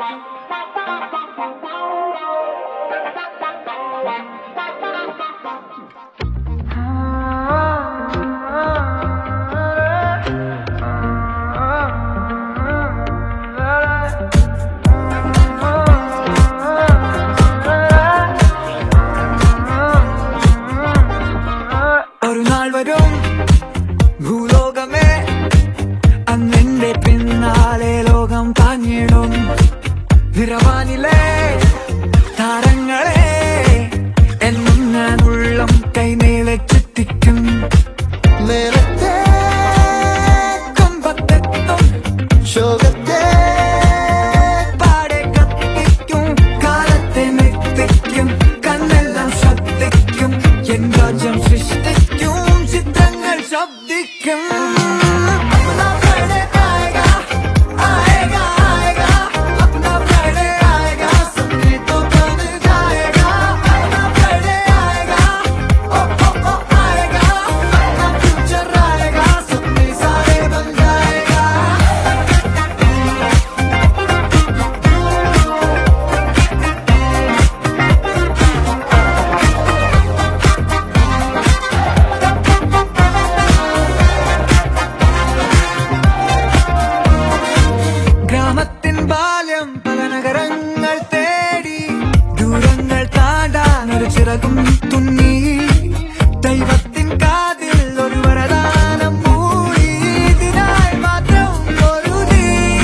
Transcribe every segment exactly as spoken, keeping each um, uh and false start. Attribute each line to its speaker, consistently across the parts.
Speaker 1: ഒരു നാൾ വരും ഭൂലോകമേ, അന്നെന്റെ പിന്നാലെ ലോകം താങ്ങിടും. നിറവാനിലെ താരങ്ങളെ എന്നും ഞാൻ ഉള്ളം കൈമേലെ ചുറ്റിക്കും. നേരത്തെ കൊമ്പത്തെത്തും ശോകത്തെ പാടെ കത്തിക്കും. കാലത്തെ മെത്തിക്കും, കണ്ണെല്ലാം ശ്രദ്ധിക്കും. എൻ രാജ്യം സൃഷ്ടിക്കും, ചിത്രങ്ങൾ ശബ്ദിക്കും. ഗ്രാമത്തിൻ ബാല്യം പല നഗരങ്ങൾ തേടി, ദൂരങ്ങൾ താണ്ടാൻ ഒരു ചിറകും തുന്നി. ദൈവത്തിൻ കാതിൽ ഒരു വരദാനം മൂടി, ഇതിനായി മാത്രം ഒരു നീ.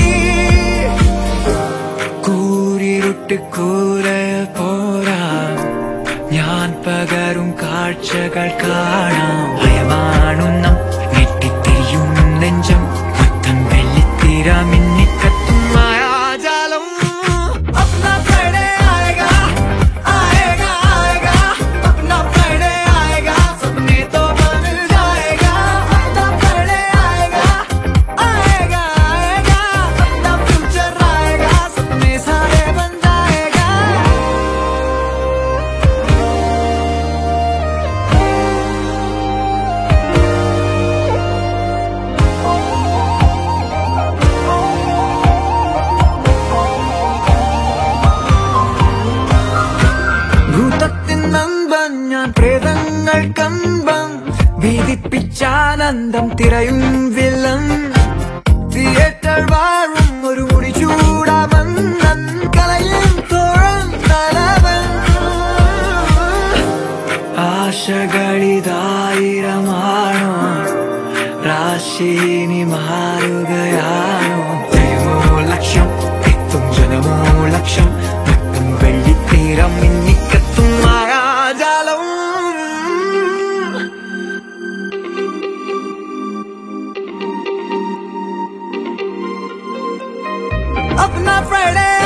Speaker 1: കൂരിരുട്ട് കൂരയ പോരാ, ഞാൻ പകരും കാഴ്ചകൾ കാണാം. ഭയമാണുന്ന നെറ്റിത്തിരിയും നെഞ്ചം, മൊത്തം വെള്ളിത്തിര മിന്നിക്കത്തും മായാജാലം. अपना फ्राइडे आएगा आएगा आएगा, अपना फ्राइडे आएगा, सपने तो बन जाएगा. अपना फ्राइडे आएगा आएगा आएगा, अपना फ्यूचर आएगा, सपने सारे बन जाएगा. ഭൂതത്തിൻ നമ്പൻ ഞാൻ, പ്രേതങ്ങൾ കമ്പം ഭീതിപ്പിച്ചാനന്ദം തിരയും വില്ലൻ. തിയേറ്റർ വാഴും ഒരു മുടി ചൂടാമന്നൻ, കലയും തോഴം തലവൻ. ആശകളിതായിരമാണോ, രാശിനി മാറുകയാണോ. ജയമോ ലക്ഷ്യം, എത്തും ജനമോ ലക്ഷ്യം, മറ്റും വെള്ളിത്തീരം മിന്നിക്കത്തും മായാജാലം. अपना फ्राइडे